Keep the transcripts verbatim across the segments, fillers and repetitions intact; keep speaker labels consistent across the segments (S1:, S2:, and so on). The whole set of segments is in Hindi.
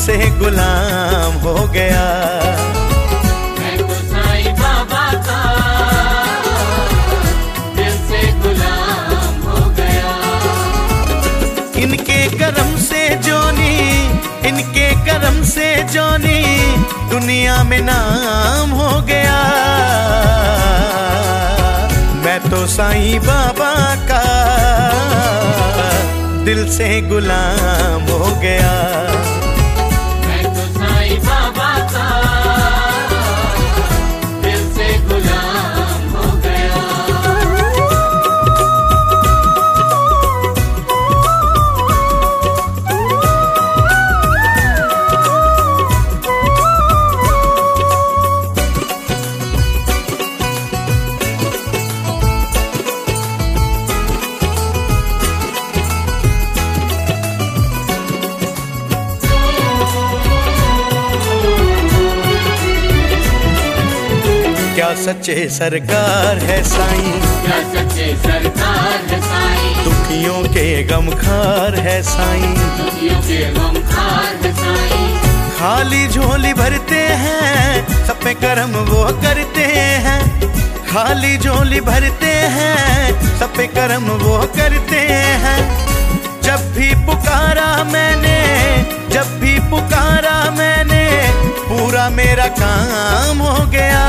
S1: से गुलाम हो गया।
S2: मैं तो साईं बाबा का दिल से गुलाम हो गया।
S1: इनके करम से जोनी, इनके करम से जोनी दुनिया में नाम हो गया। मैं तो साईं बाबा का दिल से गुलाम हो गया।
S2: मैं तो साईं बाबा का दिल से गुलाम हो गया।
S1: क्या सच्चे सरकार है साईं,
S2: क्या सच्चे सरकार है साईं,
S1: दुखियों के गमखार है साईं।
S2: दुखियों के गमखार है साईं।
S1: खाली झोली भरते हैं, सब पे कर्म वो करते हैं। खाली झोली भरते हैं, सब पे कर्म वो करते हैं। जब भी पुकारा मैंने, जब भी पुकारा मैंने, पूरा मेरा काम हो गया।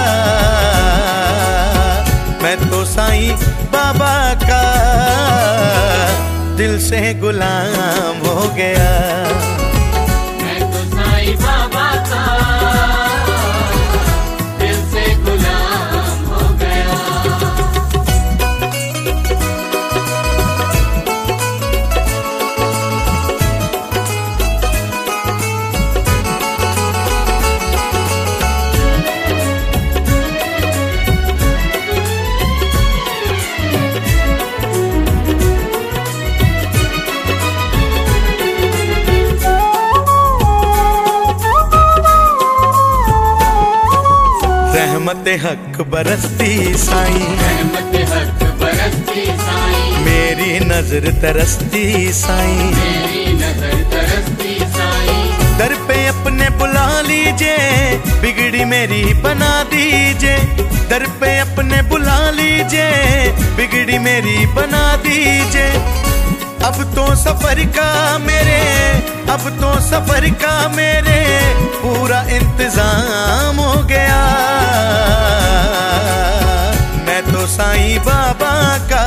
S1: मैं तो साईं बाबा का दिल से गुलाम हो गया।
S2: मैं तो साईं बाबा का दिल से गुलाम हो गया।
S1: रहमत हक बरसती साईं,
S2: रहमत हक बरसती साईं,
S1: मेरी नजर तरसती साईं।
S2: मेरी नजर तरसती साईं।
S1: दर पे अपने बुला लीजिए, बिगड़ी मेरी बना दीजिए। दर पे अपने बुला लीजिए, बिगड़ी मेरी बना दीजिए। अब तो सफर का मेरे, अब तो सफर का मेरे पूरा इंतजाम हो गया। मैं तो साईं बाबा का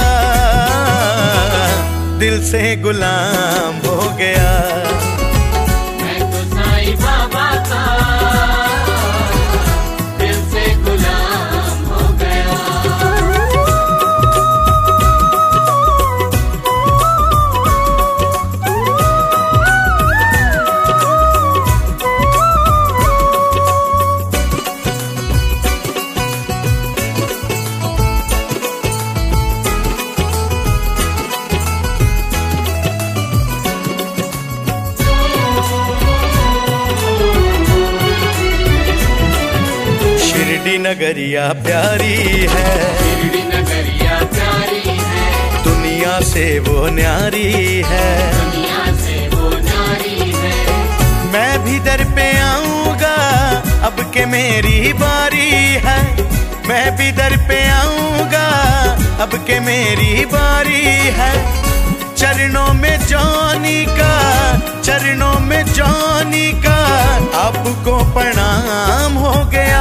S1: दिल से गुलाम हो गया।
S2: मैं तो साईं बाबा का दिल से गुलाम हो गया।
S1: शिरडी नगरिया प्यारी है,
S2: शिरडी नगरिया प्यारी है,
S1: दुनिया से वो न्यारी है।
S2: दुनिया से वो नारी है।
S1: मैं भी दर पे आऊंगा अब के मेरी बारी है। मैं भी दर पे आऊंगा अब के मेरी बारी है। चरणों में जॉनी का, चरणों में जॉनी का आपको प्रणाम हो गया।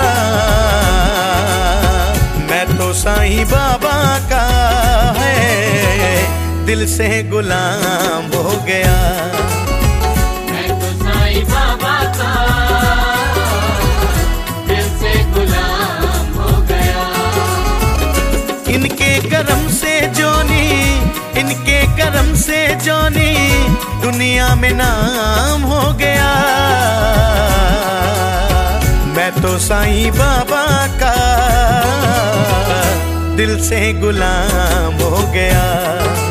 S1: मैं तो साईं बाबा का है दिल से गुलाम हो गया।
S2: मैं तो साईं बाबा का दिल से गुलाम हो गया।
S1: इनके करम से जोनी, इनके करम से जोनी दुनिया में नाम हो गया। मैं तो साईं बाबा का दिल से गुलाम हो गया।